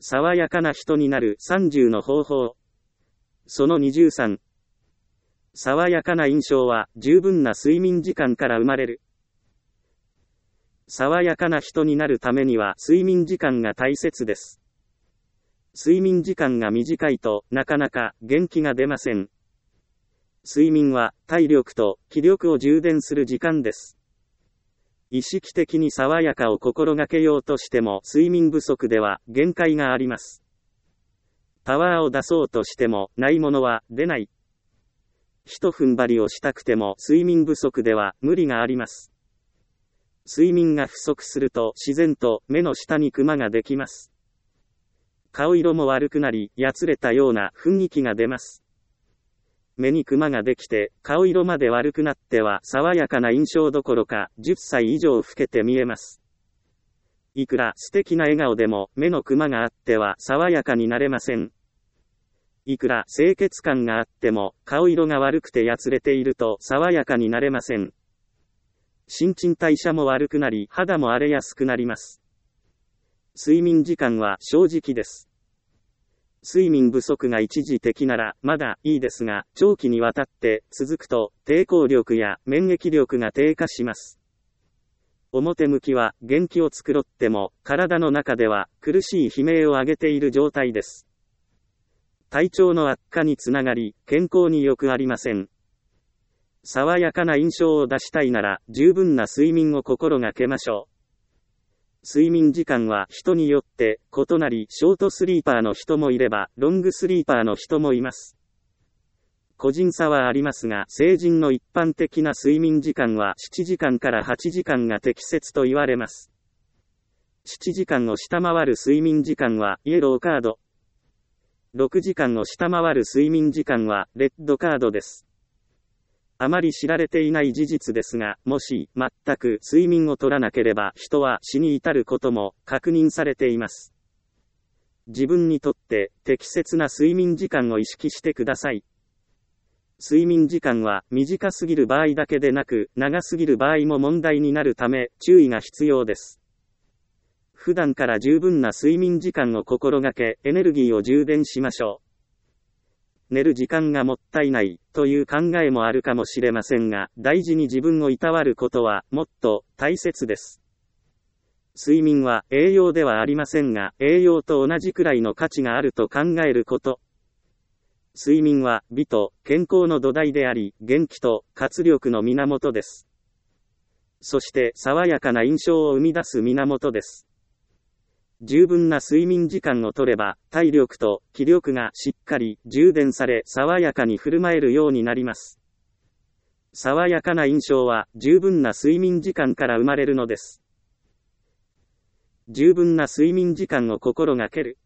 爽やかな人になる30の方法。その23。爽やかな印象は十分な睡眠時間から生まれる。爽やかな人になるためには睡眠時間が大切です。睡眠時間が短いとなかなか元気が出ません。睡眠は体力と気力を充電する時間です。意識的に爽やかを心がけようとしても睡眠不足では限界があります。パワーを出そうとしてもないものは出ない。一踏ん張りをしたくても睡眠不足では無理があります。睡眠が不足すると自然と目の下にクマができます。顔色も悪くなり、やつれたような雰囲気が出ます。目にクマができて、顔色まで悪くなっては爽やかな印象どころか、10歳以上老けて見えます。いくら素敵な笑顔でも目のクマがあっては爽やかになれません。いくら清潔感があっても、顔色が悪くてやつれていると爽やかになれません。新陳代謝も悪くなり、肌も荒れやすくなります。睡眠時間は正直です。睡眠不足が一時的ならまだいいですが、長期にわたって続くと抵抗力や免疫力が低下します。表向きは元気を作ろっても、体の中では苦しい悲鳴を上げている状態です。体調の悪化につながり、健康に良くありません。爽やかな印象を出したいなら、十分な睡眠を心がけましょう。睡眠時間は人によって異なり、ショートスリーパーの人もいれば、ロングスリーパーの人もいます。個人差はありますが、成人の一般的な睡眠時間は7時間から8時間が適切と言われます。7時間を下回る睡眠時間はイエローカード。6時間を下回る睡眠時間はレッドカードです。あまり知られていない事実ですが、もし全く睡眠を取らなければ人は死に至ることも確認されています。自分にとって適切な睡眠時間を意識してください。睡眠時間は短すぎる場合だけでなく、長すぎる場合も問題になるため注意が必要です。普段から十分な睡眠時間を心がけ、エネルギーを充電しましょう。寝る時間がもったいないという考えもあるかもしれませんが、大事に自分をいたわることはもっと大切です。睡眠は栄養ではありませんが、栄養と同じくらいの価値があると考えること。睡眠は美と健康の土台であり、元気と活力の源です。そして爽やかな印象を生み出す源です。十分な睡眠時間を取れば、体力と気力がしっかり充電され、爽やかに振る舞えるようになります。爽やかな印象は十分な睡眠時間から生まれるのです。十分な睡眠時間を心がける。